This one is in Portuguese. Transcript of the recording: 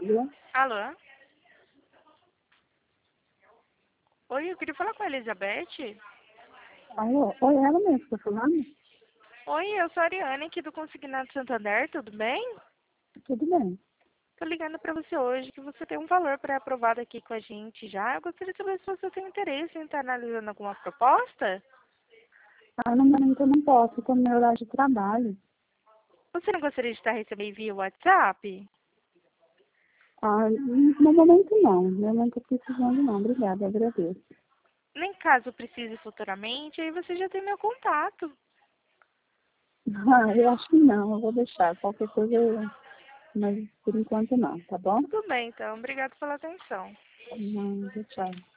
Alô? Alô? Oi, eu queria falar com a Elizabeth. Alô? Oi, ela mesmo que tá falando? Oi, eu sou a Ariane aqui do Consignado Santander, tudo bem? Tudo bem. Tô ligando pra você hoje que você tem um valor pré-aprovado aqui com a gente já. Eu gostaria de saber se você tem interesse em estar analisando alguma proposta. No momento eu não posso, tô no meu horário de trabalho. Você não gostaria de estar recebendo via WhatsApp? No momento não. No momento eu tô precisando não. Obrigada, agradeço. Nem caso precise futuramente, aí você já tem meu contato. Eu acho que não, eu vou deixar. Qualquer coisa, mas por enquanto não, tá bom? Tudo bem, então. Obrigada pela atenção. Não, tchau.